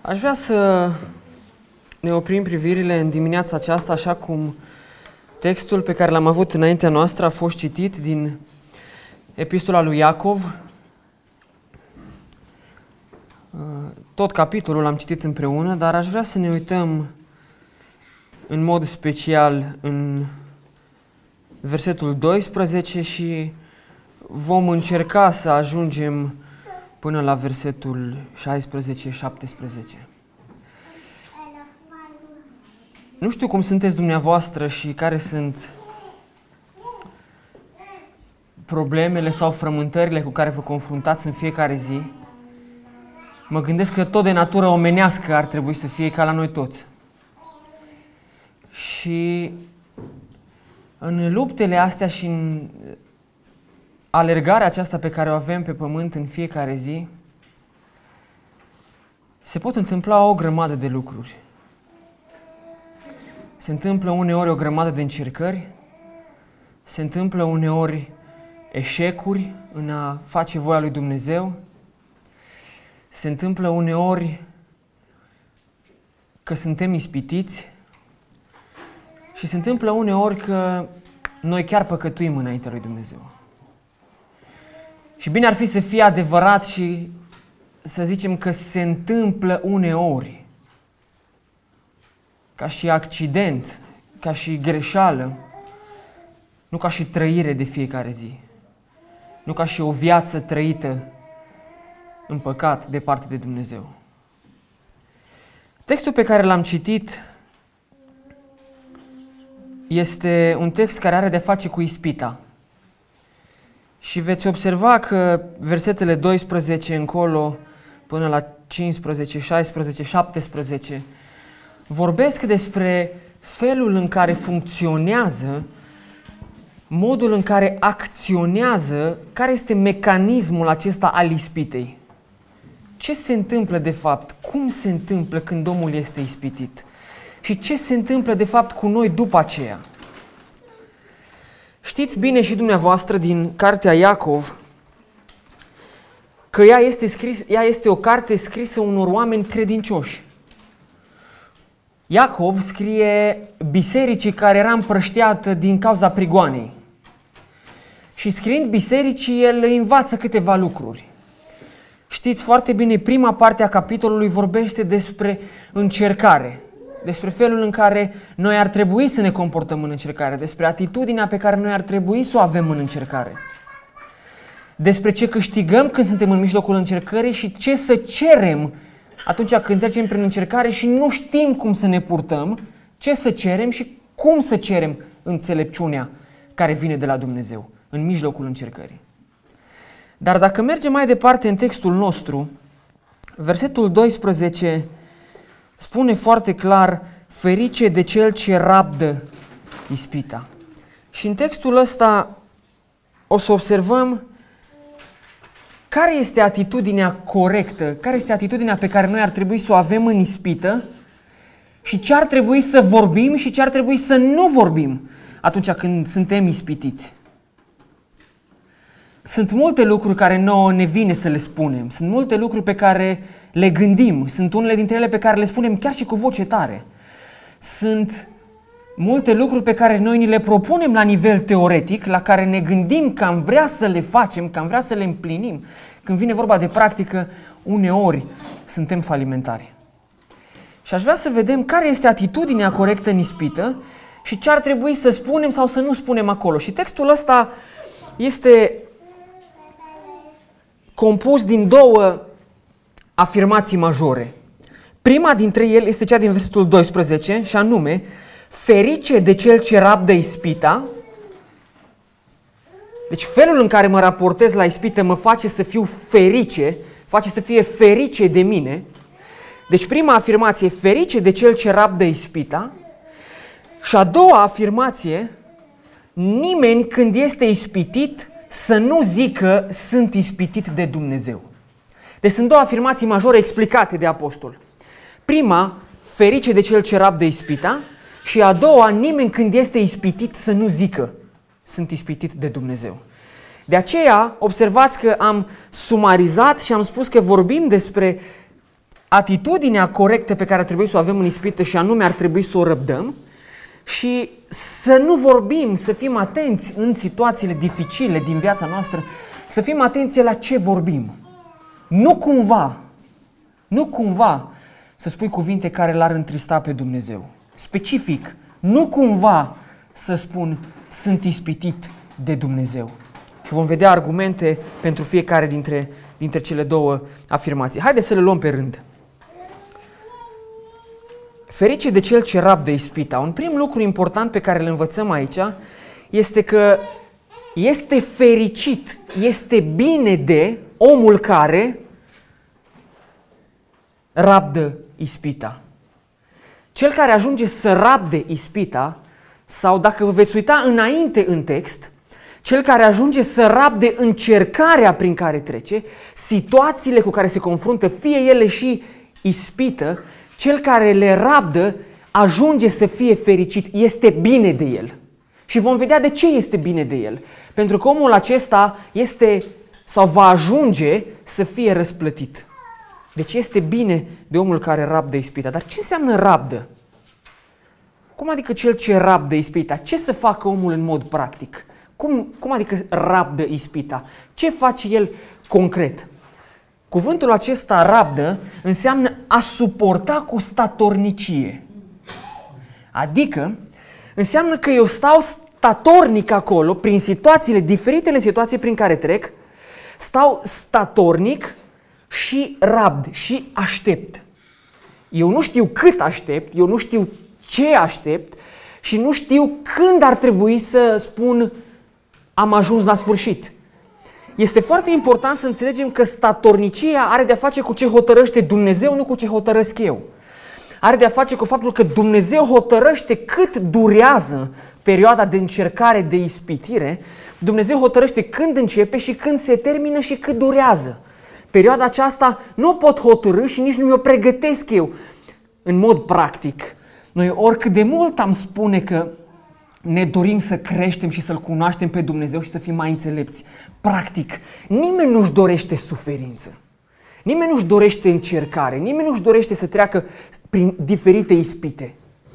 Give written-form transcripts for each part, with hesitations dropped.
Aș vrea să ne oprim privirile în dimineața aceasta, așa cum textul pe care l-am avut înaintea noastră a fost citit din Epistola lui Iacov. Tot capitolul l-am citit împreună, dar aș vrea să ne uităm în mod special în versetul 12 și vom încerca să ajungem până la versetul 16-17. Nu știu cum sunteți dumneavoastră și care sunt problemele sau frământările cu care vă confruntați în fiecare zi. Mă gândesc că tot de natură omenească ar trebui să fie ca la noi toți. Și în luptele astea și în alergarea aceasta pe care o avem pe pământ în fiecare zi, se pot întâmpla o grămadă de lucruri. Se întâmplă uneori o grămadă de încercări, se întâmplă uneori eșecuri în a face voia lui Dumnezeu, se întâmplă uneori că suntem ispitiți și se întâmplă uneori că noi chiar păcătuim înaintea lui Dumnezeu. Și bine ar fi să fie adevărat și să zicem că se întâmplă uneori, ca și accident, ca și greșeală, nu ca și trăire de fiecare zi, nu ca și o viață trăită în păcat departe de Dumnezeu. Textul pe care l-am citit este un text care are de-a face cu ispita. Și veți observa că versetele 12 încolo până la 15, 16, 17 vorbesc despre felul în care funcționează, modul în care acționează, care este mecanismul acesta al ispitei. Ce se întâmplă de fapt? Cum se întâmplă când omul este ispitit? Și ce se întâmplă de fapt cu noi după aceea? Știți bine și dumneavoastră din cartea Iacov că ea este o carte scrisă unor oameni credincioși. Iacov scrie bisericii care era împrăștiată din cauza prigoanei. Și scriind bisericii, el învață câteva lucruri. Știți foarte bine, prima parte a capitolului vorbește despre încercare, despre felul în care noi ar trebui să ne comportăm în încercare, despre atitudinea pe care noi ar trebui să o avem în încercare, despre ce câștigăm când suntem în mijlocul încercării și ce să cerem atunci când trecem prin încercare și nu știm cum să ne purtăm, ce să cerem și cum să cerem înțelepciunea care vine de la Dumnezeu în mijlocul încercării. Dar dacă mergem mai departe în textul nostru, versetul 12 spune foarte clar: ferice de cel ce rabdă ispita. Și în textul ăsta o să observăm care este atitudinea corectă, care este atitudinea pe care noi ar trebui să o avem în ispită și ce ar trebui să vorbim și ce ar trebui să nu vorbim atunci când suntem ispitiți. Sunt multe lucruri care nouă ne vine să le spunem, sunt multe lucruri pe care le gândim, sunt unele dintre ele pe care le spunem chiar și cu voce tare. Sunt multe lucruri pe care noi ni le propunem la nivel teoretic, la care ne gândim că am vrea să le facem, că am vrea să le împlinim. Când vine vorba de practică, uneori suntem falimentari. Și aș vrea să vedem care este atitudinea corectă în ispită și ce ar trebui să spunem sau să nu spunem acolo. Și textul ăsta este compus din două afirmații majore. Prima dintre ele este cea din versetul 12 și anume: ferice de cel ce rabdă ispita. Deci felul în care mă raportez la ispită mă face să fiu ferice, face să fie ferice de mine. Deci prima afirmație: ferice de cel ce rabdă ispita. Și a doua afirmație: nimeni când este ispitit să nu zică sunt ispitit de Dumnezeu. Deci sunt două afirmații majore explicate de apostol. Prima, ferice de cel ce rabdă ispita, și a doua, nimeni când este ispitit să nu zică sunt ispitit de Dumnezeu. De aceea, observați că am sumarizat și am spus că vorbim despre atitudinea corectă pe care ar trebui să o avem în ispită și anume ar trebui să o răbdăm și să nu vorbim, să fim atenți în situațiile dificile din viața noastră, să fim atenți la ce vorbim. Nu cumva să spui cuvinte care l-ar întrista pe Dumnezeu. Specific, nu cumva să spun sunt ispitit de Dumnezeu. Și vom vedea argumente pentru fiecare dintre cele două afirmații. Haideți să le luăm pe rând. Ferice de cel ce rabdă ispita. Un prim lucru important pe care îl învățăm aici este că este fericit, este bine de omul care rabdă ispita. Cel care ajunge să rabde ispita, sau dacă vă veți uita înainte în text, cel care ajunge să rabde încercarea prin care trece, situațiile cu care se confruntă, fie ele și ispită, cel care le rabdă ajunge să fie fericit, este bine de el. Și vom vedea de ce este bine de el. Pentru că omul acesta este sau va ajunge să fie răsplătit. Deci este bine de omul care rabdă ispita. Dar ce înseamnă rabdă? Cum adică cel ce rabdă ispita? Ce să facă omul în mod practic? Cum adică rabdă ispita? Ce face el concret? Cuvântul acesta rabdă înseamnă a suporta cu statornicie. Adică înseamnă că eu stau statornic acolo, prin situațiile, diferitele situații prin care trec, stau statornic și rabd și aștept. Eu nu știu cât aștept, eu nu știu ce aștept și nu știu când ar trebui să spun am ajuns la sfârșit. Este foarte important să înțelegem că statornicia are de-a face cu ce hotărăște Dumnezeu, nu cu ce hotărăsc eu. Are de-a face cu faptul că Dumnezeu hotărăște cât durează perioada de încercare, de ispitire. Dumnezeu hotărăște când începe și când se termină și cât durează. Perioada aceasta nu pot hotărî și nici nu mi-o pregătesc eu în mod practic. Noi oricât de mult am spune că ne dorim să creștem și să-L cunoaștem pe Dumnezeu și să fim mai înțelepți. Practic, nimeni nu-și dorește suferință. Nimeni nu-și dorește încercare. Nimeni nu-și dorește să treacă prin diferite ispite.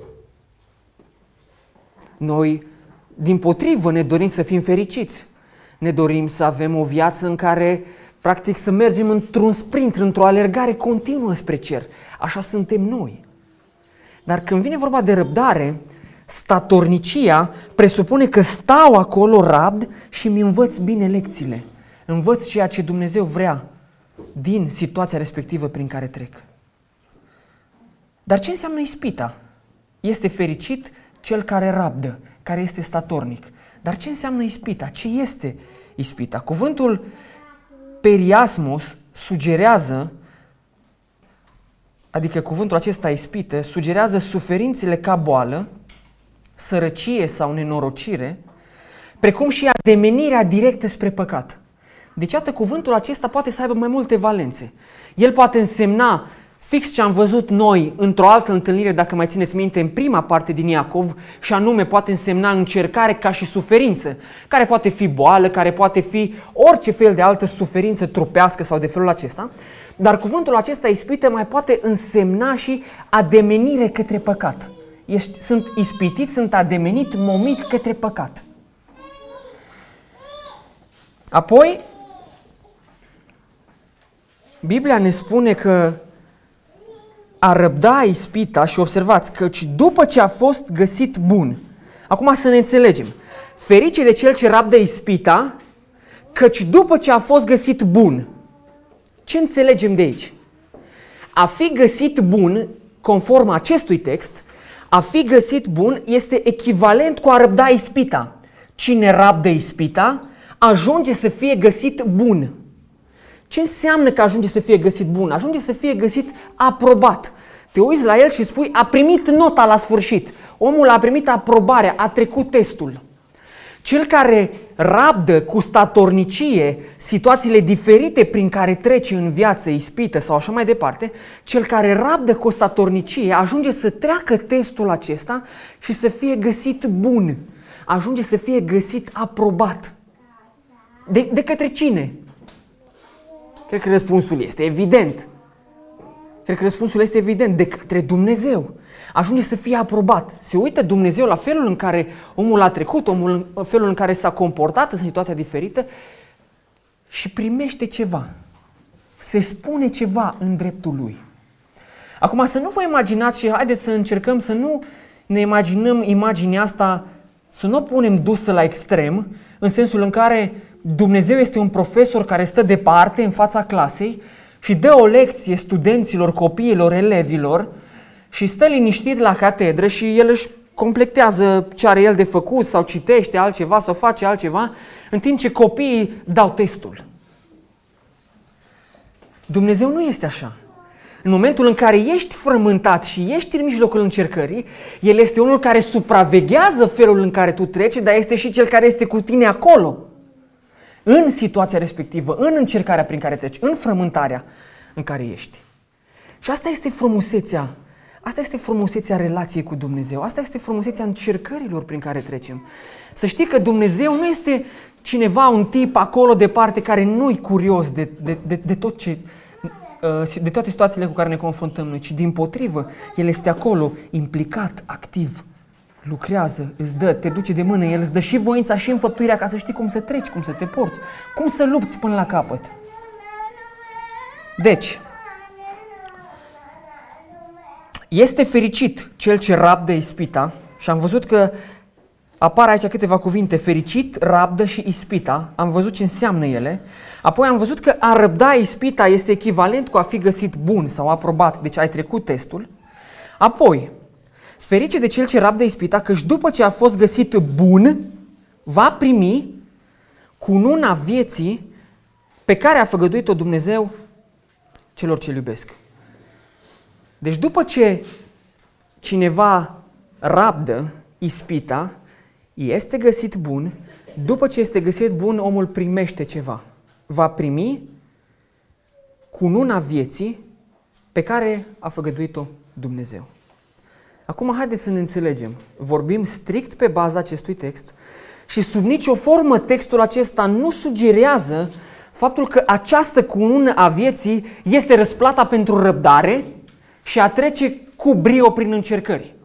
Noi, dimpotrivă, ne dorim să fim fericiți. Ne dorim să avem o viață în care, practic, să mergem într-un sprint, într-o alergare continuă spre cer. Așa suntem noi. Dar când vine vorba de răbdare, statornicia presupune că stau acolo, rabd și îmi învăț bine lecțiile. Învăț ceea ce Dumnezeu vrea din situația respectivă prin care trec. Dar ce înseamnă ispita? Este fericit cel care rabdă, care este statornic. Dar ce înseamnă ispita? Ce este ispita? Cuvântul periasmos sugerează, adică cuvântul acesta ispită, sugerează suferințele ca boală, sărăcie sau nenorocire, precum și ademenirea directă spre păcat. Deci, iată, cuvântul acesta poate să aibă mai multe valențe. El poate însemna fix ce am văzut noi într-o altă întâlnire, dacă mai țineți minte, în prima parte din Iacov, și anume poate însemna încercare ca și suferință, care poate fi boală, care poate fi orice fel de altă suferință trupească sau de felul acesta, dar cuvântul acesta ispită mai poate însemna și ademenire către păcat. Sunt ispitit, sunt ademenit, momit către păcat. Apoi, Biblia ne spune că a răbda ispita, și observați, căci după ce a fost găsit bun. Acum să ne înțelegem. Ferice de cel ce rabdă ispita, căci după ce a fost găsit bun. Ce înțelegem de aici? A fi găsit bun, conform acestui text, a fi găsit bun este echivalent cu a răbda ispita. Cine rabdă ispita ajunge să fie găsit bun. Ce înseamnă că ajunge să fie găsit bun? Ajunge să fie găsit aprobat. Te uiți la el și spui, a primit nota la sfârșit. Omul a primit aprobarea, a trecut testul. Cel care rabdă cu statornicie situațiile diferite prin care trece în viață, ispită sau așa mai departe, cel care rabdă cu statornicie ajunge să treacă testul acesta și să fie găsit bun. Ajunge să fie găsit aprobat. De către cine? Cred că răspunsul este evident. Cred că răspunsul este evident, de către Dumnezeu. Ajunge să fie aprobat. Se uită Dumnezeu la felul în care omul a trecut, felul în care s-a comportat în situația diferită și primește ceva. Se spune ceva în dreptul lui. Acum să nu vă imaginați și haideți să încercăm să nu ne imaginăm imaginea asta, să nu o punem dusă la extrem, în sensul în care Dumnezeu este un profesor care stă departe în fața clasei și dă o lecție studenților, copiilor, elevilor și stă liniștit la catedră și el își completează ce are el de făcut sau citește altceva sau face altceva, în timp ce copiii dau testul. Dumnezeu nu este așa. În momentul în care ești frământat și ești în mijlocul încercării, El este unul care supraveghează felul în care tu treci, dar este și Cel care este cu tine acolo, în situația respectivă, în încercarea prin care treci, în frământarea în care ești. Și asta este frumusețea. Asta este frumusețea relației cu Dumnezeu. Asta este frumusețea încercărilor prin care trecem. Să știi că Dumnezeu nu este cineva, un tip acolo departe care nu-i curios de tot ce... de toate situațiile cu care ne confruntăm noi, ci dimpotrivă, El este acolo, implicat, activ, lucrează, îți dă, te duce de mână, El îți dă și voința și înfăptuirea ca să știi cum să treci, cum să te porți, cum să lupți până la capăt. Deci, este fericit cel ce rabdă ispita și am văzut că apar aici câteva cuvinte, fericit, rabdă și ispita, am văzut ce înseamnă ele. Apoi am văzut că a răbda ispita este echivalent cu a fi găsit bun sau aprobat, deci ai trecut testul. Apoi, ferice de cel ce rabdă ispita, căci după ce a fost găsit bun, va primi cununa vieții pe care a făgăduit-o Dumnezeu celor ce-L iubesc. Deci după ce cineva rabdă ispita, este găsit bun, după ce este găsit bun, omul primește ceva. Va primi cununa vieții pe care a făgăduit-o Dumnezeu. Acum haideți să ne înțelegem. Vorbim strict pe baza acestui text și sub nicio formă textul acesta nu sugerează faptul că această cunună a vieții este răsplata pentru răbdare și a trece cu brio prin încercări.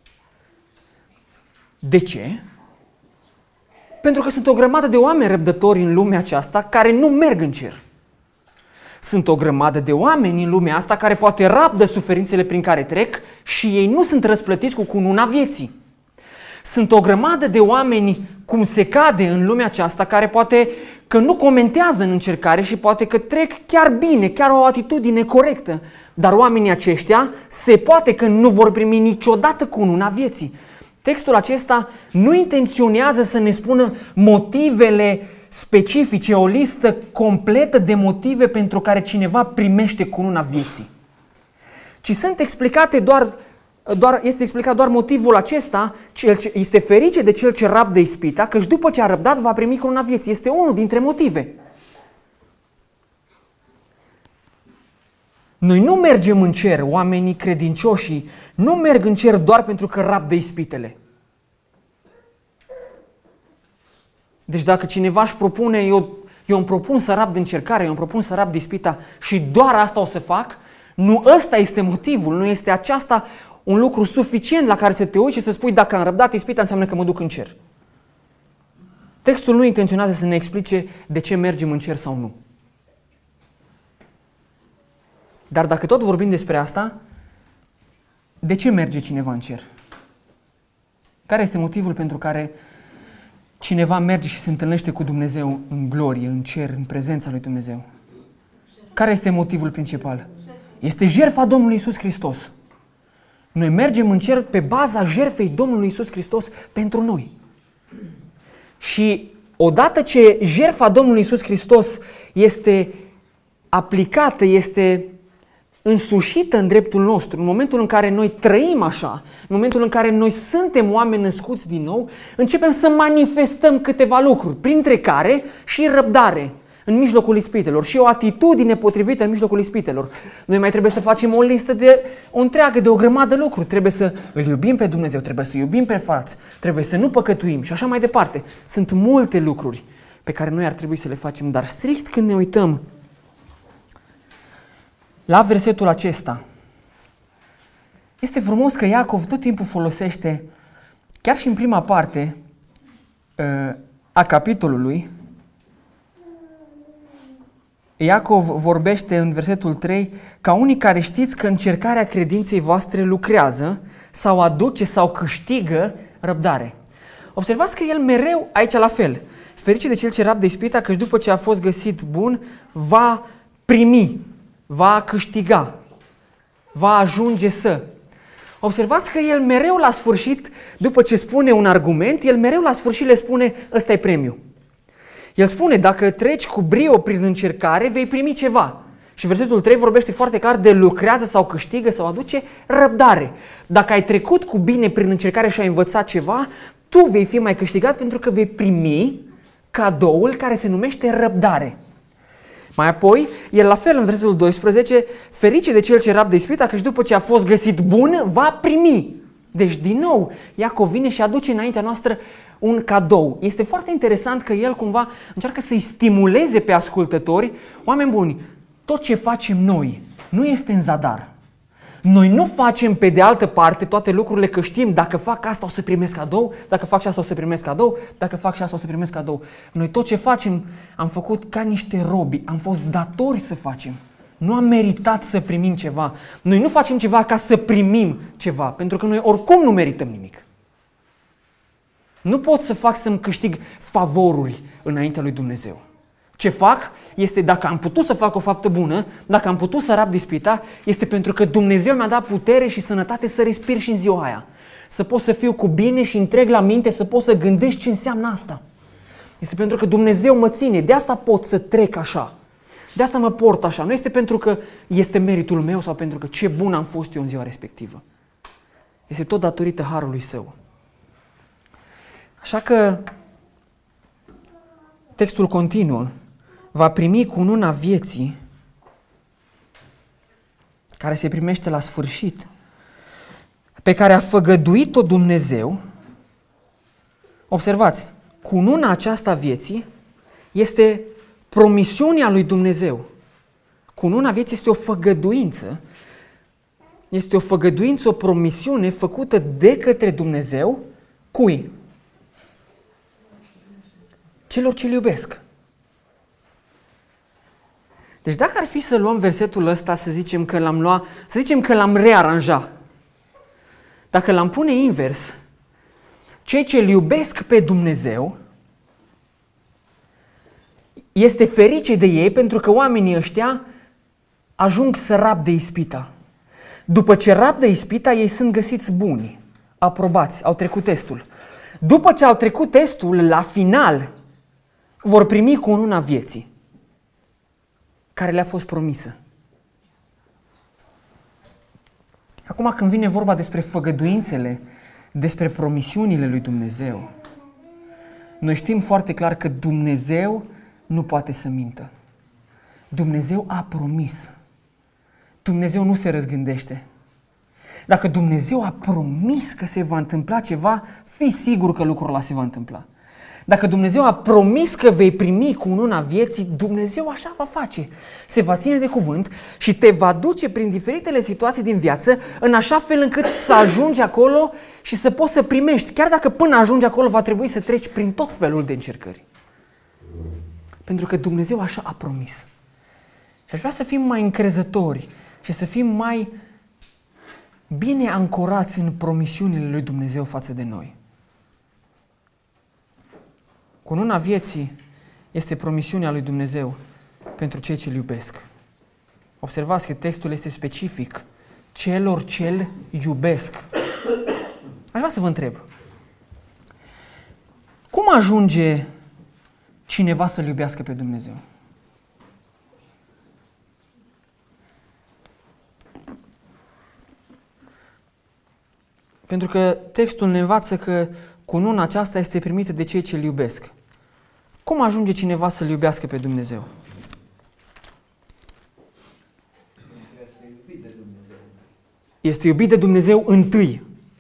De ce? Pentru că sunt o grămadă de oameni răbdători în lumea aceasta care nu merg în cer. Sunt o grămadă de oameni în lumea asta care poate rabdă suferințele prin care trec și ei nu sunt răsplătiți cu cununa vieții. Sunt o grămadă de oameni, cum se cade în lumea aceasta, care poate că nu comentează în încercare și poate că trec chiar bine, chiar o atitudine corectă. Dar oamenii aceștia se poate că nu vor primi niciodată cununa vieții. Textul acesta nu intenționează să ne spună motivele specifice, o listă completă de motive pentru care cineva primește cununa vieții. Ci sunt explicate este explicat doar motivul acesta, este ferice de cel ce rabdă ispita, căci după ce a răbdat va primi cununa vieții. Este unul dintre motive. Noi nu mergem în cer, oamenii credincioși nu merg în cer doar pentru că rabdă ispitele. Deci dacă cineva își propune, eu îmi propun să rabd încercarea, eu îmi propun să rabd ispita și doar asta o să fac, nu ăsta este motivul, nu este aceasta un lucru suficient la care să te uiți și să spui dacă am răbdat ispita înseamnă că mă duc în cer. Textul nu intenționează să ne explice de ce mergem în cer sau nu. Dar dacă tot vorbim despre asta, de ce merge cineva în cer? Care este motivul pentru care cineva merge și se întâlnește cu Dumnezeu în glorie, în cer, în prezența lui Dumnezeu? Care este motivul principal? Este jertfa Domnului Iisus Hristos. Noi mergem în cer pe baza jertfei Domnului Iisus Hristos pentru noi. Și odată ce jertfa Domnului Iisus Hristos este aplicată, este însușită în dreptul nostru, în momentul în care noi trăim așa, în momentul în care noi suntem oameni născuți din nou, începem să manifestăm câteva lucruri, printre care și răbdare în mijlocul ispitelor și o atitudine potrivită în mijlocul ispitelor. Noi mai trebuie să facem o listă o întreagă de o grămadă de lucruri. Trebuie să îl iubim pe Dumnezeu, trebuie să iubim pe frați, trebuie să nu păcătuim și așa mai departe. Sunt multe lucruri pe care noi ar trebui să le facem, dar strict când ne uităm la versetul acesta, Este frumos că Iacov tot timpul folosește, chiar și în prima parte a capitolului, Iacov vorbește în versetul 3 ca unii care știți că încercarea credinței voastre lucrează sau aduce sau câștigă răbdare. Observați că el mereu, aici la fel, ferice de cel ce rabdă ispita, căci după ce a fost găsit bun, va primi, va câștiga, va ajunge să. Observați că el mereu la sfârșit, după ce spune un argument, el mereu la sfârșit le spune, ăsta e premiu. El spune, dacă treci cu brio prin încercare, vei primi ceva. Și versetul 3 vorbește foarte clar de lucrează sau câștigă sau aduce răbdare. Dacă ai trecut cu bine prin încercare și ai învățat ceva, tu vei fi mai câștigat pentru că vei primi cadoul care se numește răbdare. Mai apoi, el la fel în versetul 12, ferice de cel ce rabdă ispita, căci după ce a fost găsit bun, va primi. Deci, din nou, Iacov vine și aduce înaintea noastră un cadou. Este foarte interesant că el cumva încearcă să-i stimuleze pe ascultători. Oameni buni, tot ce facem noi nu este în zadar. Noi nu facem pe de altă parte toate lucrurile că știm, dacă fac asta o să primesc cadou, dacă fac și asta o să primesc cadou, dacă fac și asta o să primesc cadou. Noi tot ce facem am făcut ca niște robi, am fost datori să facem. Nu am meritat să primim ceva. Noi nu facem ceva ca să primim ceva, pentru că noi oricum nu merităm nimic. Nu pot să fac să-mi câștig favoruri înaintea lui Dumnezeu. Ce fac este, dacă am putut să fac o faptă bună, dacă am putut să rabd ispita, este pentru că Dumnezeu mi-a dat putere și sănătate să respir și în ziua aia. Să pot să fiu cu bine și întreg la minte, să pot să gândesc ce înseamnă asta. Este pentru că Dumnezeu mă ține, de asta pot să trec așa. De asta mă port așa. Nu este pentru că este meritul meu sau pentru că ce bun am fost eu în ziua respectivă. Este tot datorită harului Său. Așa că textul continuă. Va primi cununa vieții care se primește la sfârșit, pe care a făgăduit-o Dumnezeu. Observați, cununa aceasta vieții este promisiunea lui Dumnezeu. Cununa vieții este o făgăduință. Este o făgăduință, o promisiune făcută de către Dumnezeu. Cui? Celor ce-L iubesc. Deci dacă ar fi să luăm versetul ăsta, să zicem că l-am rearanjat. Dacă l-am pune invers, cei ce-L iubesc pe Dumnezeu, este ferice de ei pentru că oamenii ăștia ajung să rabde ispita. După ce rabdă ispita, ei sunt găsiți buni, aprobați, au trecut testul. După ce au trecut testul, la final, vor primi cununa vieții care le-a fost promisă. Acum când vine vorba despre făgăduințele, despre promisiunile lui Dumnezeu, noi știm foarte clar că Dumnezeu nu poate să mintă. Dumnezeu a promis. Dumnezeu nu se răzgândește. Dacă Dumnezeu a promis că se va întâmpla ceva, fii sigur că lucrul ăla se va întâmpla. Dacă Dumnezeu a promis că vei primi cununa vieții, Dumnezeu așa va face. Se va ține de cuvânt și te va duce prin diferitele situații din viață în așa fel încât să ajungi acolo și să poți să primești. Chiar dacă până ajungi acolo va trebui să treci prin tot felul de încercări. Pentru că Dumnezeu așa a promis. Și aș vrea să fim mai încrezători și să fim mai bine ancorați în promisiunile lui Dumnezeu față de noi. Cununa vieții este promisiunea lui Dumnezeu pentru cei ce-L iubesc. Observați că textul este specific celor ce-L iubesc. Aș vrea să vă întreb, cum ajunge cineva să-L iubească pe Dumnezeu? Pentru că textul ne învață că cununa aceasta este primită de cei ce-L iubesc. Cum ajunge cineva să-L iubească pe Dumnezeu? Este iubit de Dumnezeu întâi.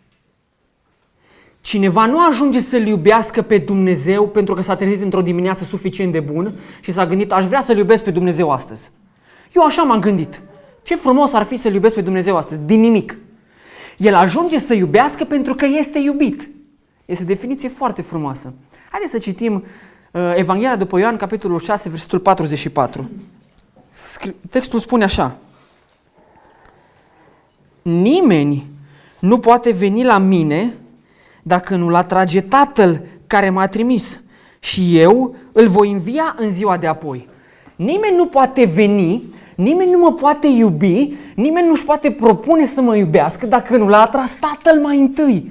Cineva nu ajunge să-L iubească pe Dumnezeu pentru că s-a trezit într-o dimineață suficient de bun și s-a gândit, aș vrea să-L iubesc pe Dumnezeu astăzi. Eu așa m-am gândit. Ce frumos ar fi să-L iubesc pe Dumnezeu astăzi. Din nimic. El ajunge să iubească pentru că este iubit. Este o definiție foarte frumoasă. Haideți să citim Evanghelia după Ioan, capitolul 6, versetul 44. Textul spune așa: nimeni nu poate veni la mine dacă nu-l atrage Tatăl care m-a trimis și eu îl voi învia în ziua de apoi. Nimeni nu poate veni, nimeni nu mă poate iubi, nimeni nu-și poate propune să mă iubească dacă nu l-a atras Tatăl mai întâi.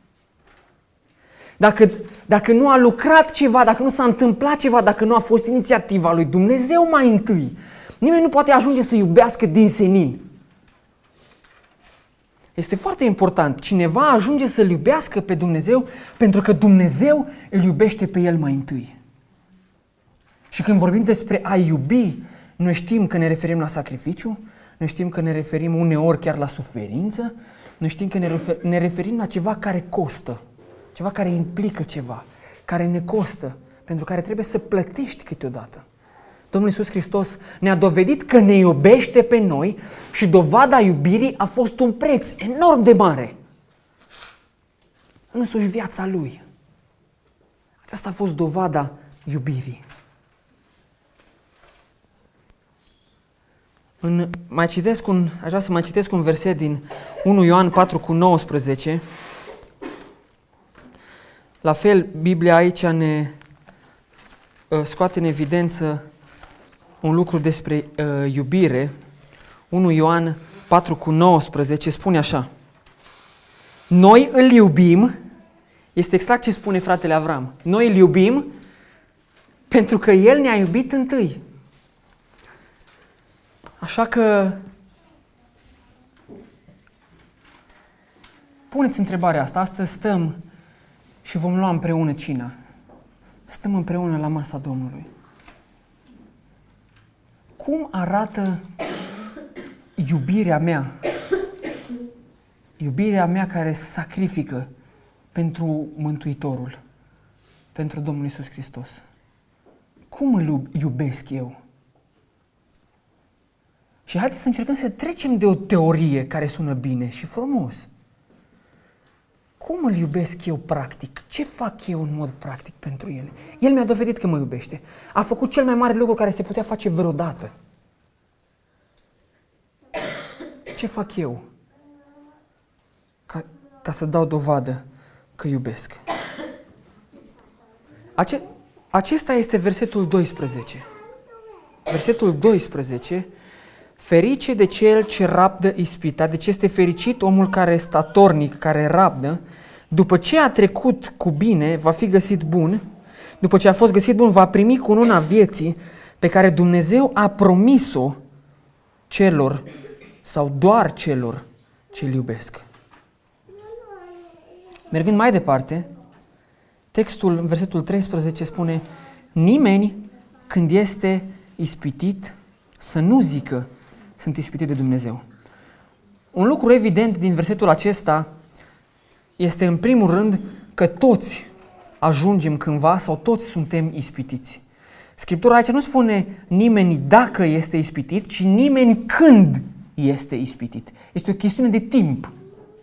Dacă nu a lucrat ceva, dacă nu s-a întâmplat ceva, dacă nu a fost inițiativa lui Dumnezeu mai întâi, nimeni nu poate ajunge să iubească din senin. Este foarte important. Cineva ajunge să-L iubească pe Dumnezeu pentru că Dumnezeu îl iubește pe el mai întâi. Și când vorbim despre a iubi, noi știm că ne referim la sacrificiu, noi știm că ne referim uneori chiar la suferință, noi știm că ne referim la ceva care costă, ceva care implică ceva, care ne costă, pentru care trebuie să plătești câteodată. Domnul Iisus Hristos ne-a dovedit că ne iubește pe noi și dovada iubirii a fost un preț enorm de mare. Însuși viața Lui. Aceasta a fost dovada iubirii. Aș vrea să mai citesc un verset din 1 Ioan 4:19. La fel, Biblia aici ne scoate în evidență un lucru despre iubire. 1 Ioan 4:19 spune așa: noi îl iubim, este exact ce spune fratele Avram, noi îl iubim pentru că El ne-a iubit întâi. Așa că puneți întrebarea asta. Astăzi stăm și vom lua împreună cina. Stăm împreună la masa Domnului. Cum arată iubirea mea? Iubirea mea care sacrifică pentru Mântuitorul, pentru Domnul Iisus Hristos. Cum îl iubesc eu? Și haideți să încercăm să trecem de o teorie care sună bine și frumos. Cum îl iubesc eu practic? Ce fac eu în mod practic pentru El? El mi-a dovedit că mă iubește. A făcut cel mai mare lucru care se putea face vreodată. Ce fac eu ca să dau dovadă că iubesc? Acesta este versetul 12. Versetul 12. Ferice de cel ce rabdă ispita, deci este fericit omul care este statornic, care rabdă, după ce a trecut cu bine, va fi găsit bun, după ce a fost găsit bun, va primi cununa vieții pe care Dumnezeu a promis-o celor sau doar celor ce îl iubesc. Mergând mai departe, textul, versetul 13 spune: nimeni când este ispitit să nu zică sunt ispitit de Dumnezeu. Un lucru evident din versetul acesta este în primul rând că toți ajungem cândva sau toți suntem ispitiți. Scriptura aici nu spune nimeni dacă este ispitit, ci nimeni când este ispitit. Este o chestiune de timp.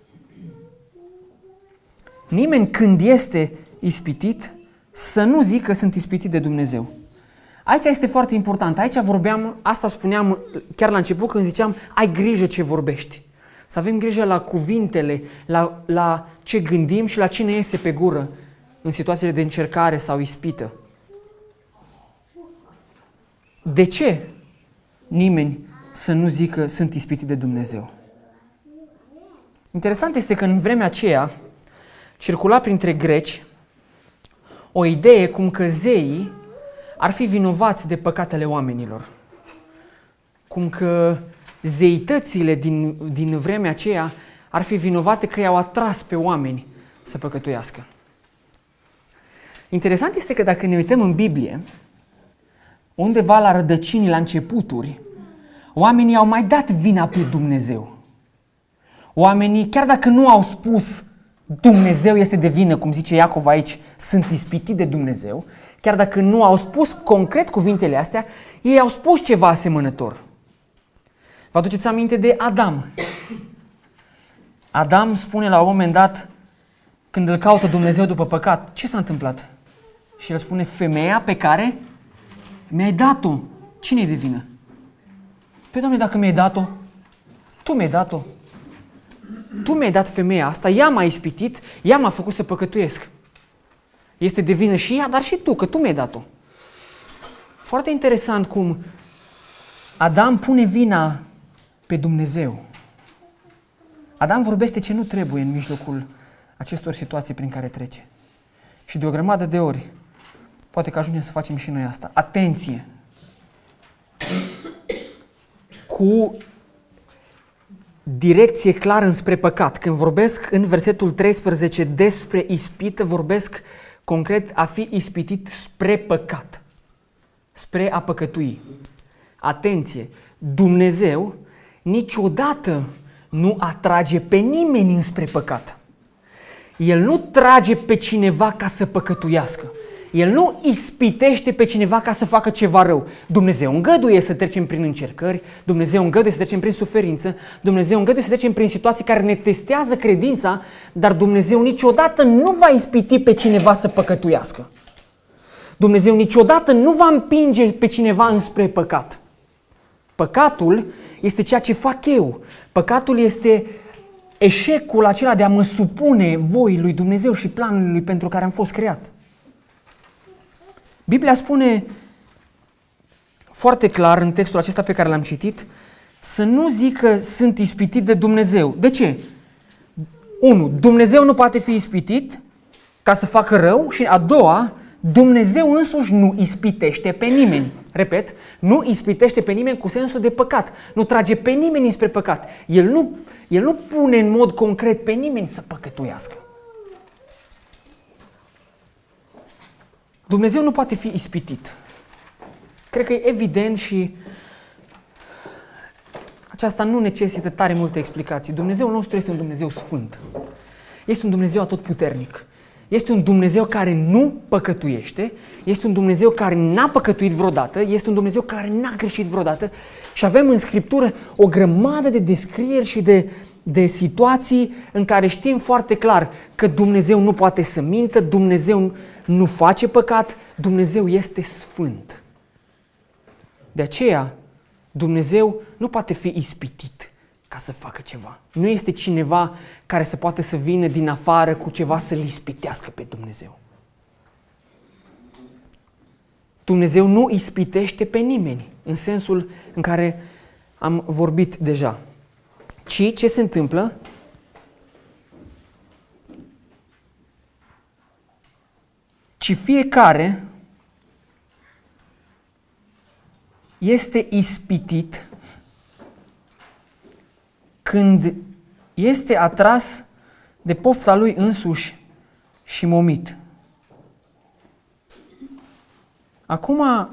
Nimeni când este ispitit să nu zică sunt ispitit de Dumnezeu. Aici este foarte important. Aici vorbeam, asta spuneam chiar la început când ziceam ai grijă ce vorbești. Să avem grijă la cuvintele, la ce gândim și la ce ne iese pe gură în situațiile de încercare sau ispită. De ce nimeni să nu zică sunt ispitit de Dumnezeu? Interesant este că în vremea aceea circula printre greci o idee cum că zeii ar fi vinovați de păcatele oamenilor. Cum că zeitățile din vremea aceea ar fi vinovate că i-au atras pe oameni să păcătuiască. Interesant este că dacă ne uităm în Biblie, undeva la rădăcini, la începuturi, oamenii au mai dat vina pe Dumnezeu. Oamenii, chiar dacă nu au spus Dumnezeu este de vină, cum zice Iacov aici, sunt ispitit de Dumnezeu, chiar dacă nu au spus concret cuvintele astea, ei au spus ceva asemănător. Vă aduceți aminte de Adam. Adam spune la un moment dat, când îl caută Dumnezeu după păcat, ce s-a întâmplat? Și el spune, femeia pe care mi-ai dat-o. Cine-i de vină? Păi, Doamne, dacă mi-ai dat-o, Tu mi-ai dat-o. Tu mi-ai dat femeia asta, ea m-a ispitit, ea m-a făcut să păcătuiesc. Este de vină și ea, dar și tu, că tu mi-ai dat-o. Foarte interesant cum Adam pune vina pe Dumnezeu. Adam vorbește ce nu trebuie în mijlocul acestor situații prin care trece. Și de o grămadă de ori, poate că ajungem să facem și noi asta. Atenție! Cu direcție clară înspre păcat. Când vorbesc în versetul 13 despre ispită, vorbesc concret a fi ispitit spre păcat, spre a păcătui. Atenție! Dumnezeu niciodată nu atrage pe nimeni înspre păcat. El nu trage pe cineva ca să păcătuiască. El nu ispitește pe cineva ca să facă ceva rău. Dumnezeu îngăduie să trecem prin încercări, Dumnezeu îngăduie să trecem prin suferință, Dumnezeu îngăduie să trecem prin situații care ne testează credința, dar Dumnezeu niciodată nu va ispiti pe cineva să păcătuiască. Dumnezeu niciodată nu va împinge pe cineva înspre păcat. Păcatul este ceea ce fac eu. Păcatul este eșecul acela de a mă supune voii lui Dumnezeu și planului lui pentru care am fost creat. Biblia spune foarte clar în textul acesta pe care l-am citit să nu zică sunt ispitit de Dumnezeu. De ce? 1. Dumnezeu nu poate fi ispitit ca să facă rău și a doua, Dumnezeu însuși nu ispitește pe nimeni. Repet, nu ispitește pe nimeni cu sensul de păcat. Nu trage pe nimeni spre păcat. El nu pune în mod concret pe nimeni să păcătuiască. Dumnezeu nu poate fi ispitit. Cred că e evident și aceasta nu necesită tare multe explicații. Dumnezeul nostru este un Dumnezeu sfânt. Este un Dumnezeu atotputernic. Este un Dumnezeu care nu păcătuiește, este un Dumnezeu care n-a păcătuit vreodată, este un Dumnezeu care n-a greșit vreodată și avem în Scriptură o grămadă de descrieri și de situații în care știm foarte clar că Dumnezeu nu poate să mintă, Dumnezeu nu face păcat, Dumnezeu este sfânt. De aceea, Dumnezeu nu poate fi ispitit ca să facă ceva. Nu este cineva care să poată să vină din afară cu ceva să-L ispitească pe Dumnezeu. Dumnezeu nu ispitește pe nimeni, în sensul în care am vorbit deja. Ci ce se întâmplă? Ci fiecare este ispitit când este atras de pofta lui însuși și momit. Acum,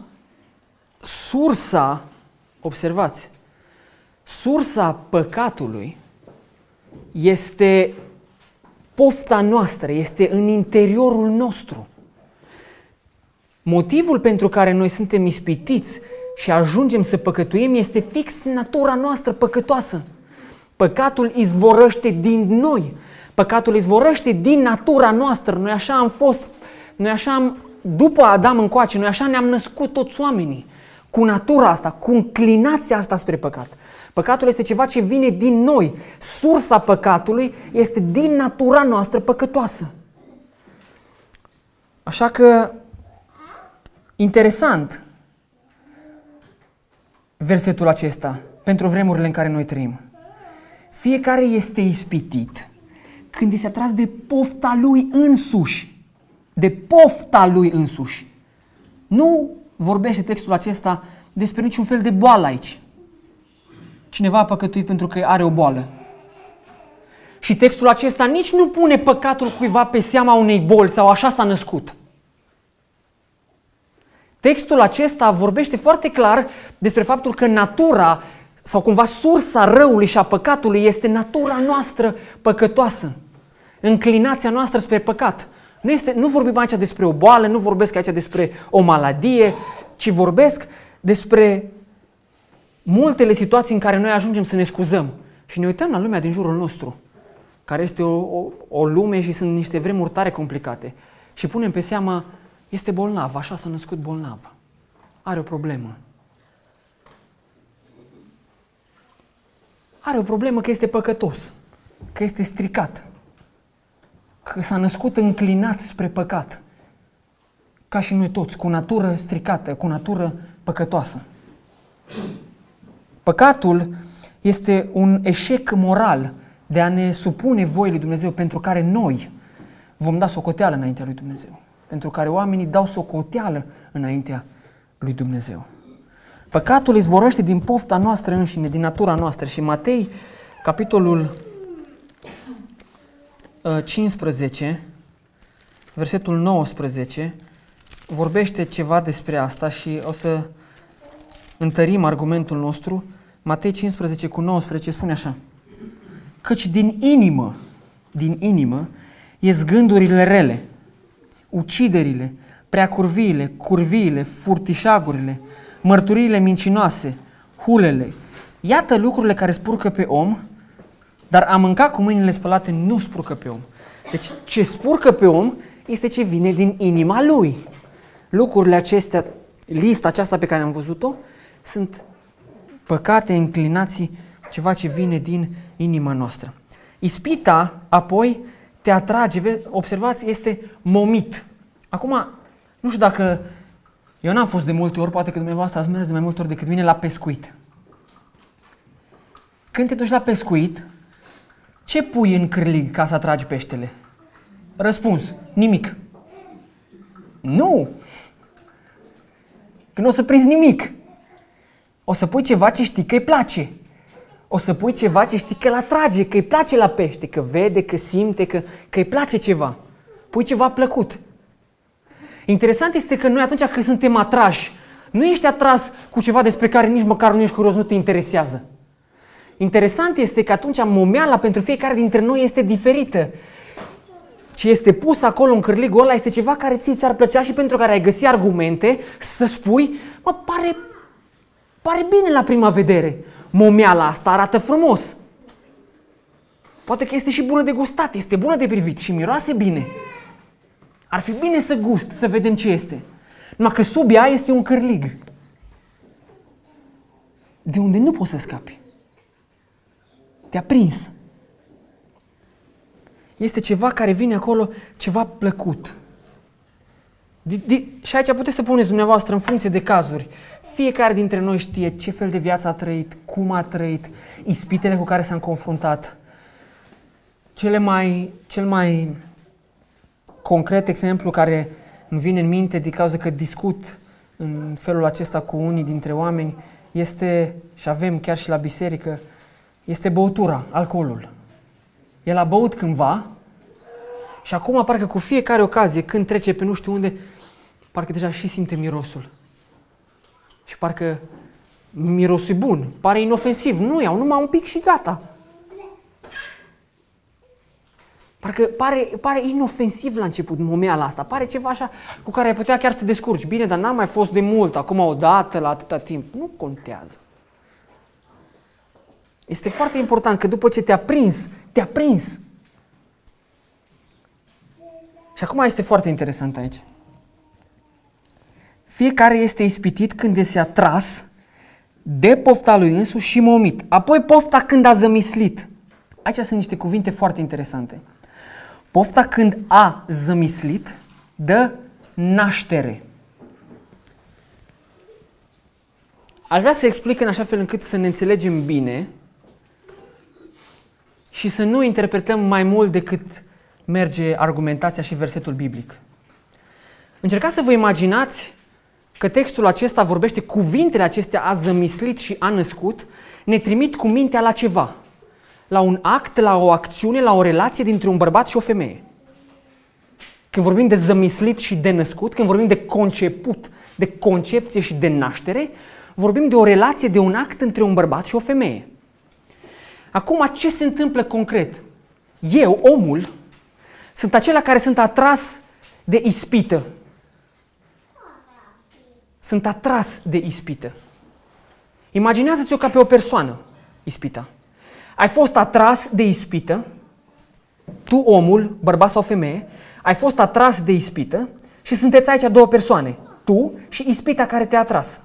observați, sursa păcatului este pofta noastră, este în interiorul nostru. Motivul pentru care noi suntem ispitiți și ajungem să păcătuim este fix natura noastră păcătoasă. Păcatul izvorăște din noi. Păcatul izvorăște din natura noastră. Noi așa după Adam încoace, noi așa ne-am născut toți oamenii. Cu natura asta, cu înclinația asta spre păcat. Păcatul este ceva ce vine din noi. Sursa păcatului este din natura noastră păcătoasă. Așa că, interesant versetul acesta pentru vremurile în care noi trăim. Fiecare este ispitit când este atras de pofta lui însuși. De pofta lui însuși. Nu vorbește textul acesta despre niciun fel de boală aici. Cineva a păcătuit pentru că are o boală. Și textul acesta nici nu pune păcatul cuiva pe seama unei boli sau așa s-a născut. Textul acesta vorbește foarte clar despre faptul că natura sau cumva sursa răului și a păcatului este natura noastră păcătoasă. Înclinația noastră spre păcat. Nu vorbim aici despre o boală, nu vorbesc aici despre o maladie, ci vorbesc despre multele situații în care noi ajungem să ne scuzăm și ne uităm la lumea din jurul nostru. care este o lume și sunt niște vremuri tare complicate. Și punem pe seama, este bolnav, așa s-a născut bolnav. Are o problemă. Are o problemă că este păcătos, că este stricat, că s-a născut înclinat spre păcat. Ca și noi toți, cu o natură stricată, cu o natură păcătoasă. Păcatul este un eșec moral de a ne supune voii lui Dumnezeu, pentru care noi vom da socoteală înaintea lui Dumnezeu. Pentru care oamenii dau socoteală înaintea lui Dumnezeu. Păcatul izvorăște din pofta noastră înșine, din natura noastră. Și Matei, capitolul 15, versetul 19, vorbește ceva despre asta și o să întărim argumentul nostru. Matei 15 cu 19 spune așa: căci din inimă ies gândurile rele, uciderile, preacurviile, curviile, furtișagurile, mărturiile mincinoase, hulele. Iată lucrurile care spurcă pe om, dar a mânca cu mâinile spălate nu spurcă pe om. Deci ce spurcă pe om este ce vine din inima lui. Lucrurile acestea, lista aceasta pe care am văzut-o, sunt păcate, inclinații, ceva ce vine din inima noastră. Ispita, apoi, te atrage, observați, este momit. Acum, nu știu dacă, eu n-am fost de multe ori, poate că dumneavoastră ați mers de mai multe ori decât mine la pescuit. Când te duci la pescuit, ce pui în cârlig ca să atragi peștele? Răspuns: nimic. Nu! Că nu o să prinzi nimic. O să pui ceva ce știi că îi place. O să pui ceva ce știi că îl atrage, că îi place la pește, că vede, că simte, că îi place ceva. Pui ceva plăcut. Interesant este că noi atunci când suntem atrași, nu ești atras cu ceva despre care nici măcar nu ești curios, nu te interesează. Interesant este că atunci momeala pentru fiecare dintre noi este diferită. Ce este pus acolo în cârligul ăla este ceva care ți-ar plăcea și pentru care ai găsi argumente să spui: mă, pare bine la prima vedere. Momeala asta arată frumos. Poate că este și bună de gustat, este bună de privit și miroase bine. Ar fi bine să gust, să vedem ce este. Numai că sub ea este un cârlig de unde nu poți să scapi. Te-a prins. Este ceva care vine acolo, ceva plăcut. Și aici puteți să puneți dumneavoastră în funcție de cazuri. Fiecare dintre noi știe ce fel de viață a trăit, cum a trăit, ispitele cu care s-a confruntat. Cel mai concret exemplu care îmi vine în minte din cauza că discut în felul acesta cu unii dintre oameni este, și avem chiar și la biserică, este băutura, alcoolul. El a băut cândva și acum parcă cu fiecare ocazie când trece pe nu știu unde, parcă deja și simte mirosul. Și parcă mirosul e bun, pare inofensiv. Nu iau, numai un pic și gata. Parcă pare inofensiv la început, momeala asta. Pare ceva așa cu care ai putea chiar să te descurci. Bine, dar n-am mai fost de mult, acum o dată, la atâta timp. Nu contează. Este foarte important că după ce te-a prins. Și acum este foarte interesant aici. Fiecare este ispitit când este atras de pofta lui însuși și momit. Apoi pofta când a zămislit. Aici sunt niște cuvinte foarte interesante. Pofta când a zămislit dă naștere. Aș vrea să explic în așa fel încât să ne înțelegem bine și să nu interpretăm mai mult decât merge argumentația și versetul biblic. Încercați să vă imaginați că textul acesta vorbește, cuvintele acestea a zămislit și a născut, ne trimit cu mintea la ceva. La un act, la o acțiune, la o relație dintre un bărbat și o femeie. Când vorbim de zămislit și de născut, când vorbim de conceput, de concepție și de naștere, vorbim de o relație, de un act între un bărbat și o femeie. Acum, ce se întâmplă concret? Eu, omul, sunt acela care sunt atras de ispită. Sunt atras de ispită. Imaginează-ți-o ca pe o persoană, ispita. Ai fost atras de ispită Tu, omul, bărbat sau femeie, ai fost atras de ispită și sunteți aici două persoane. Tu și ispita care te-a atras.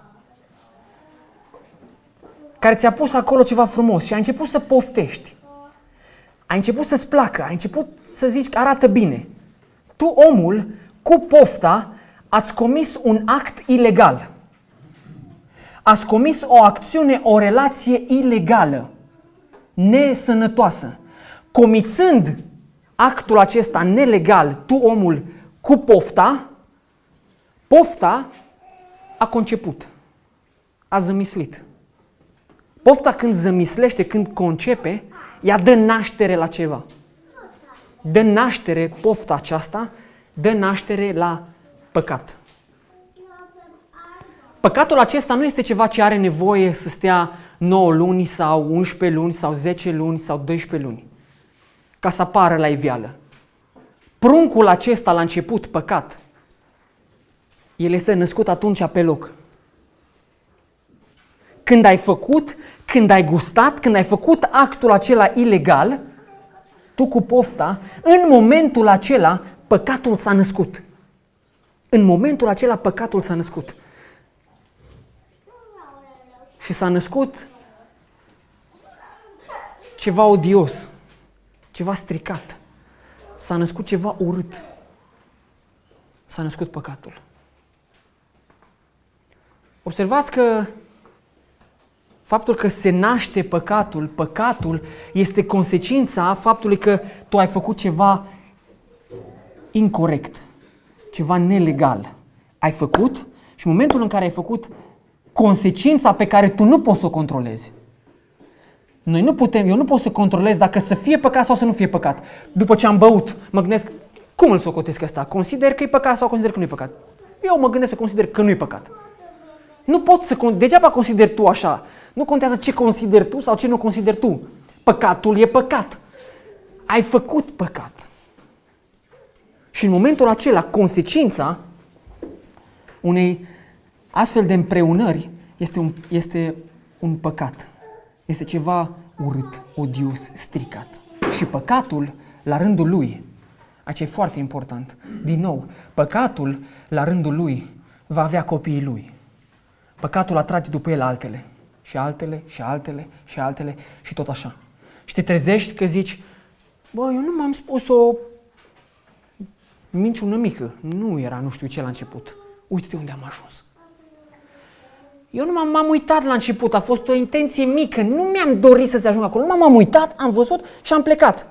Care ți-a pus acolo ceva frumos și ai început să poftești. Ai început să-ți placă, ai început să zici că arată bine. Tu, omul, cu pofta, ați comis un act ilegal. Ați comis o acțiune, o relație ilegală, nesănătoasă. Comițând actul acesta nelegal, tu, omul, cu pofta, pofta a conceput, a zămislit. Pofta când zămislește, când concepe, ea dă naștere la ceva. Dă naștere, pofta aceasta, dă naștere la păcat. Păcatul acesta nu este ceva ce are nevoie să stea 9 luni sau 11 luni sau 10 luni sau 12 luni ca să apară la iveală. Pruncul acesta la început, păcat, el este născut atunci pe loc. Când ai făcut, când ai gustat, când ai făcut actul acela ilegal, tu cu pofta, în momentul acela păcatul s-a născut. În momentul acela păcatul s-a născut. Și s-a născut ceva odios, ceva stricat. S-a născut ceva urât. S-a născut păcatul. Observați că faptul că se naște păcatul, păcatul este consecința faptului că tu ai făcut ceva incorect, ceva nelegal. Ai făcut și în momentul în care ai făcut, consecința pe care tu nu poți să o controlezi. Eu nu pot să controlez dacă să fie păcat sau să nu fie păcat. După ce am băut, mă gândesc, cum îl socotesc ăsta? Consider că e păcat sau consider că nu e păcat? Eu mă gândesc să consider că nu e păcat. Nu pot să, degeaba consideri tu așa. Nu contează ce consideri tu sau ce nu consideri tu. Păcatul e păcat. Ai făcut păcat. Și în momentul acela, consecința unei astfel de împreunări este un păcat. Este ceva urât, odios, stricat. Și păcatul, la rândul lui, aici e foarte important, din nou, păcatul, la rândul lui, va avea copiii lui. Păcatul atrage după el altele. Și altele, și altele, și altele, și tot așa. Și te trezești că zici, bă, eu nu m-am spus o minciună mică. Nu era nu știu ce la început. Uite-te unde am ajuns. Eu nu m-am uitat la început, a fost o intenție mică, nu mi-am dorit să se ajungă acolo. Nu m-am uitat, am văzut și am plecat.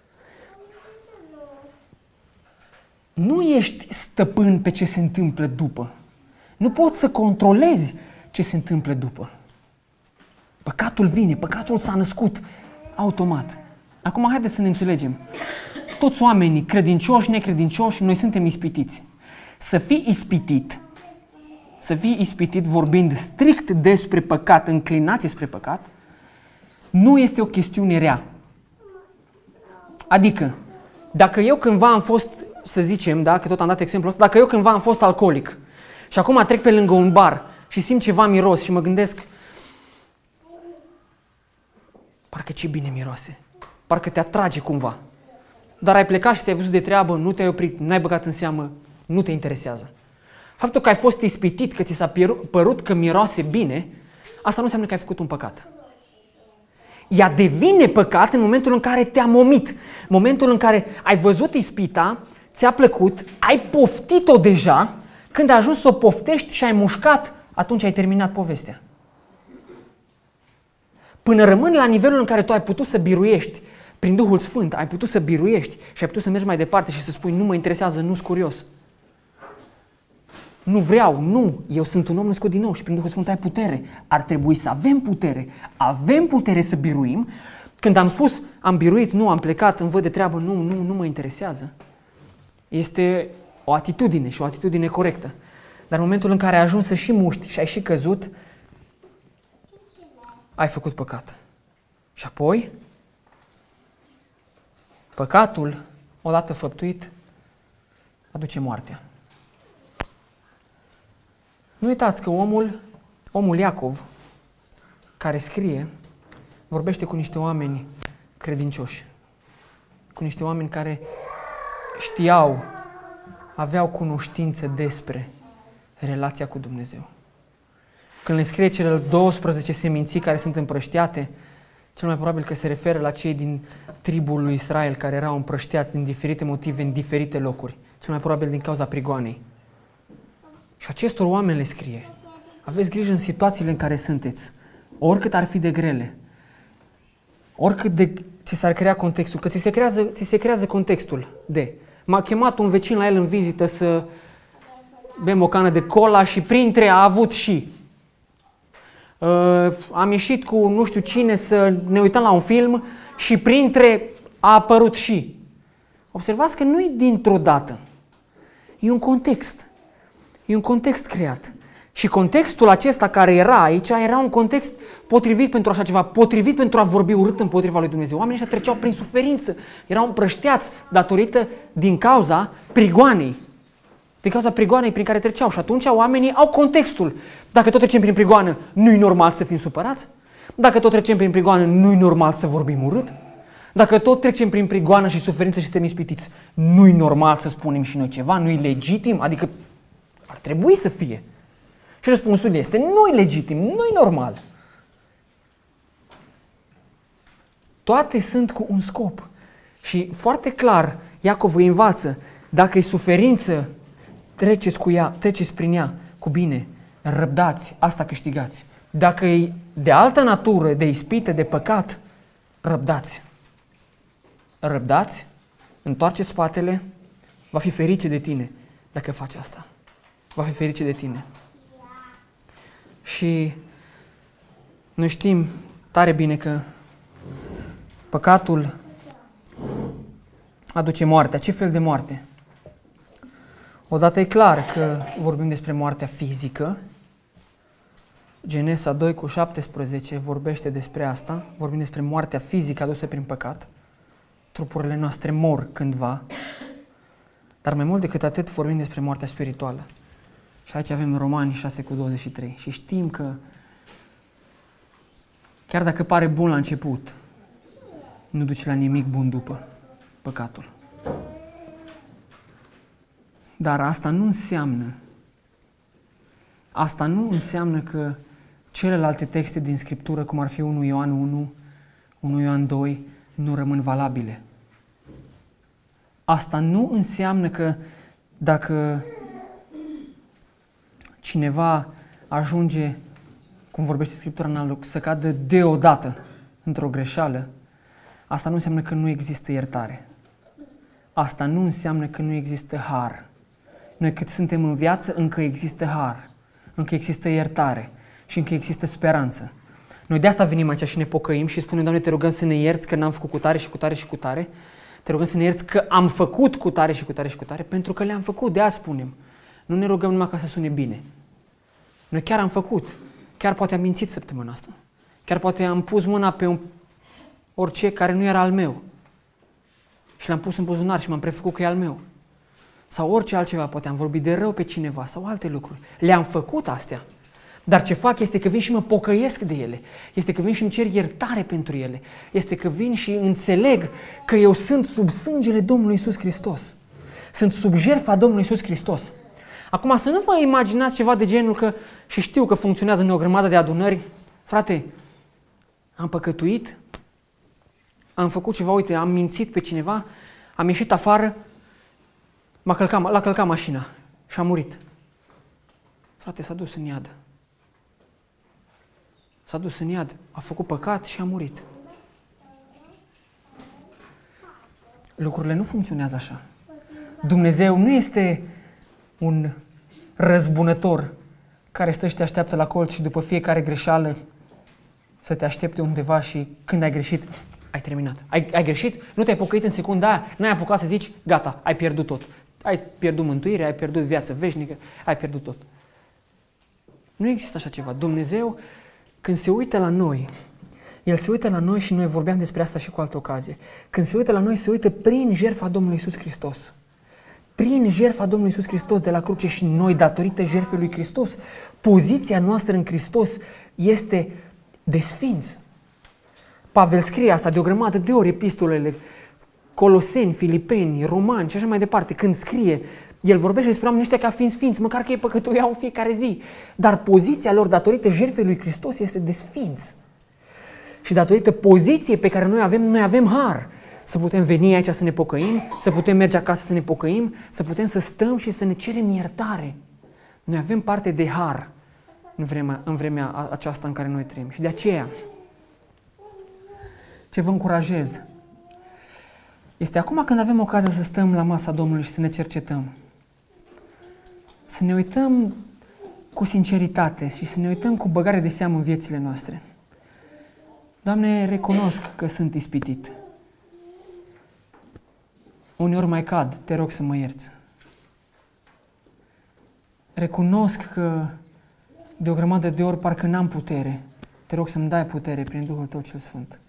Nu ești stăpân pe ce se întâmplă după. Nu poți să controlezi ce se întâmplă după. Păcatul vine, păcatul s-a născut automat. Acum haideți să ne înțelegem. Toți oamenii, credincioși, necredincioși, noi suntem ispitiți. Să fii ispitit vorbind strict despre păcat, înclinație spre păcat, nu este o chestiune rea. Adică, dacă eu cândva am fost, să zicem, da, că tot am dat exemplul ăsta, dacă eu cândva am fost alcoolic și acum trec pe lângă un bar și simt ceva miros și mă gândesc, parcă ce bine miroase, parcă te atrage cumva, dar ai plecat și ți-ai văzut de treabă, nu te-ai oprit, n-ai băgat în seamă, nu te interesează. Faptul că ai fost ispitit, că ți s-a părut că miroase bine, asta nu înseamnă că ai făcut un păcat. Ea devine păcat în momentul în care te-a momit, momentul în care ai văzut ispita, ți-a plăcut, ai poftit-o deja, când ai ajuns să o poftești și ai mușcat, atunci ai terminat povestea. Până rămâni la nivelul în care tu ai putut să biruiești, prin Duhul Sfânt, ai putut să biruiești și ai putut să mergi mai departe și să spui, nu mă interesează, nu-s curios. Nu vreau, nu, eu sunt un om născut din nou și prin Duhul Sfânt ai putere. Ar trebui să avem putere. Avem putere să biruim. Când am spus, am biruit, nu, am plecat, îmi văd de treabă, nu mă interesează. Este o atitudine și o atitudine corectă. Dar în momentul în care ai ajuns să și muști și ai și căzut, ai făcut păcat. Și apoi, păcatul, odată făptuit, aduce moartea. Nu uitați că omul Iacov, care scrie, vorbește cu niște oameni credincioși, cu niște oameni care știau, aveau cunoștință despre relația cu Dumnezeu. Când le scrie cele 12 seminții care sunt împrăștiate, cel mai probabil că se referă la cei din tribul lui Israel care erau împrăștiați din diferite motive în diferite locuri. Cel mai probabil din cauza prigoanei. Și acestor oameni le scrie: aveți grijă în situațiile în care sunteți, oricât ar fi de grele, oricât de ți s-ar crea contextul, că ți se creează contextul de m-a chemat un vecin la el în vizită să bem o cană de cola și printre a avut și am ieșit cu nu știu cine să ne uităm la un film și printre a apărut și. Observați că nu e dintr-o dată. E un context. E un context creat. Și contextul acesta care era aici era un context potrivit pentru așa ceva, potrivit pentru a vorbi urât împotriva lui Dumnezeu. Oamenii ăștia treceau prin suferință, erau împrășteați datorită din cauza prigoanei. Din cauza prigoanei prin care treceau. Și atunci oamenii au contextul. Dacă tot trecem prin prigoană, nu-i normal să fim supărați? Dacă tot trecem prin prigoană, nu-i normal să vorbim urât? Dacă tot trecem prin prigoană și suferință și suntem ispitiți, nu-i normal să spunem și noi ceva? Nu-i legitim? Adică ar trebui să fie. Și răspunsul este, nu-i legitim, nu-i normal. Toate sunt cu un scop. Și foarte clar, Iacov îi învață, dacă e suferință, treceți cu ea, treceți prin ea cu bine, răbdați, asta câștigați. Dacă e de altă natură, de ispită, de păcat, răbdați. Răbdați, întoarceți spatele, va fi ferice de tine dacă faci asta. Va fi ferice de tine. Și noi știm tare bine că păcatul aduce moartea. Ce fel de moarte? Odată e clar că vorbim despre moartea fizică. Genesa 2:17 vorbește despre asta. Vorbim despre moartea fizică adusă prin păcat. Trupurile noastre mor cândva. Dar mai mult decât atât vorbim despre moartea spirituală. Și aici avem Romani 6:23. Și știm că chiar dacă pare bun la început, nu duce la nimic bun după păcatul. Dar asta nu înseamnă că celelalte texte din Scriptură, cum ar fi 1 Ioan 1, 1 Ioan 2, nu rămân valabile. Asta nu înseamnă că dacă cineva ajunge, cum vorbește Scriptura în alt loc, să cadă deodată într-o greșeală, asta nu înseamnă că nu există iertare. Asta nu înseamnă că nu există har. Noi cât suntem în viață, încă există har, încă există iertare și încă există speranță. Noi de asta venim aici și ne pocăim și spunem, Doamne, te rugăm să ne ierți că n-am făcut cu tare și cu tare și cu tare. Te rugăm să ne ierți că am făcut cu tare și cu tare și cu tare, pentru că le-am făcut, de aia spunem. Nu ne rugăm numai ca să sune bine. Noi chiar am făcut. Chiar poate am mințit săptămâna asta. Chiar poate am pus mâna pe un orice care nu era al meu. Și l-am pus în buzunar și m-am prefăcut că e al meu. Sau orice altceva, poate am vorbit de rău pe cineva sau alte lucruri. Le-am făcut astea. Dar ce fac este că vin și mă pocăiesc de ele. Este că vin și îmi cer iertare pentru ele. Este că vin și înțeleg că eu sunt sub sângele Domnului Iisus Hristos. Sunt sub jertfa Domnului Iisus Hristos. Acum să nu vă imaginați ceva de genul că, și știu că funcționează în o grămadă de adunări, frate, am păcătuit, am făcut ceva, uite, am mințit pe cineva, am ieșit afară, l-a călcat mașina și a murit. Frate, s-a dus în iad. S-a dus în iad, a făcut păcat și a murit. Lucrurile nu funcționează așa. Dumnezeu nu este un răzbunător care stă și te așteaptă la colț și după fiecare greșeală să te aștepte undeva și când ai greșit, ai terminat. Ai greșit, nu te-ai pocăit în secunda aia, n-ai apucat să zici, gata, ai pierdut tot. Ai pierdut mântuire, ai pierdut viață veșnică, ai pierdut tot. Nu există așa ceva. Dumnezeu, când se uită la noi, El se uită la noi și noi vorbeam despre asta și cu altă ocazie. Când se uită la noi, se uită prin jertfa Domnului Iisus Hristos. Prin jertfa Domnului Iisus Hristos de la cruce și noi, datorită jertfei lui Hristos, poziția noastră în Hristos este de sfinț. Pavel scrie asta de o grămadă de ori, epistolele, Coloseni, Filipeni, Romani și așa mai departe, când scrie, el vorbește despre oamenii ăștia ca fiind sfinți, măcar că ei păcătuiau în fiecare zi. Dar poziția lor, datorită jertfei lui Hristos, este de sfinți. Și datorită poziției pe care noi avem har. Să putem veni aici să ne pocăim, să putem merge acasă să ne pocăim, să putem să stăm și să ne cerem iertare. Noi avem parte de har în vremea aceasta în care noi trăim. Și de aceea, ce vă încurajez este acum când avem ocazia să stăm la masa Domnului și să ne cercetăm, să ne uităm cu sinceritate și să ne uităm cu băgare de seamă în viețile noastre. Doamne, recunosc că sunt ispitit. Uneori mai cad, te rog să mă ierți. Recunosc că de o grămadă de ori parcă n-am putere. Te rog să-mi dai putere prin Duhul Tău cel Sfânt.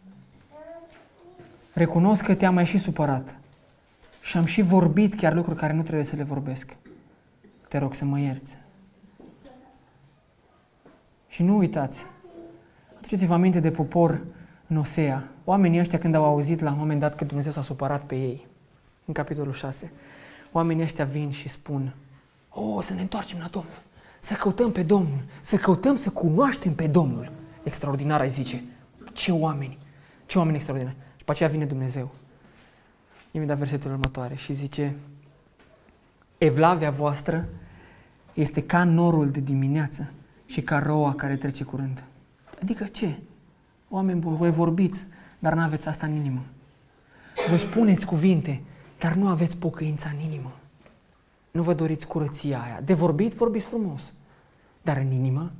Recunosc că te-am mai și supărat și am și vorbit chiar lucruri care nu trebuie să le vorbesc. Te rog să mă ierți. Și nu uitați, aduceți-vă aminte de popor în Osea. Oamenii ăștia când au auzit la un moment dat că Dumnezeu s-a supărat pe ei, în capitolul 6, oamenii ăștia vin și spun: să ne întoarcem la Domnul, să căutăm pe Domnul, să căutăm să cunoaștem pe Domnul. Extraordinar, ai zice. Ce oameni extraordinari. Și după aceea vine Dumnezeu. Imediat versetul următoare și zice: evlavia voastră este ca norul de dimineață și ca roa care trece curând. Adică ce? Oameni buni, voi vorbiți, dar nu aveți asta în inimă. Voi spuneți cuvinte, dar nu aveți pocăința în inimă. Nu vă doriți curăția aia. De vorbit, vorbiți frumos. Dar în inimă?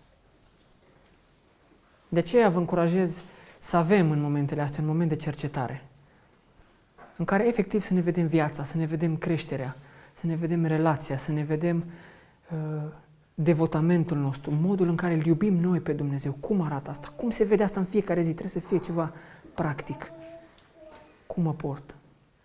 De aceea vă încurajez să avem în momentele astea un moment de cercetare, în care efectiv să ne vedem viața, să ne vedem creșterea, să ne vedem relația, să ne vedem devotamentul nostru, modul în care îl iubim noi pe Dumnezeu. Cum arată asta? Cum se vede asta în fiecare zi? Trebuie să fie ceva practic. Cum mă port?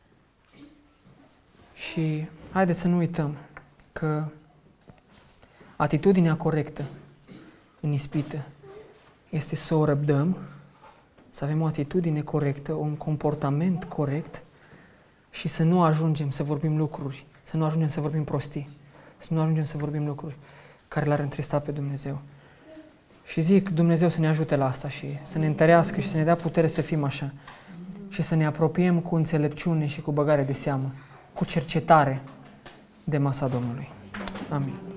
Și haideți să nu uităm că atitudinea corectă în ispită este să o răbdăm, să avem o atitudine corectă, un comportament corect și să nu ajungem să vorbim lucruri, să nu ajungem să vorbim prostii, să nu ajungem să vorbim lucruri care l-ar întrista pe Dumnezeu. Și zic Dumnezeu să ne ajute la asta și să ne întărească și să ne dea putere să fim așa și să ne apropiem cu înțelepciune și cu băgare de seamă, cu cercetare de masa Domnului. Amin.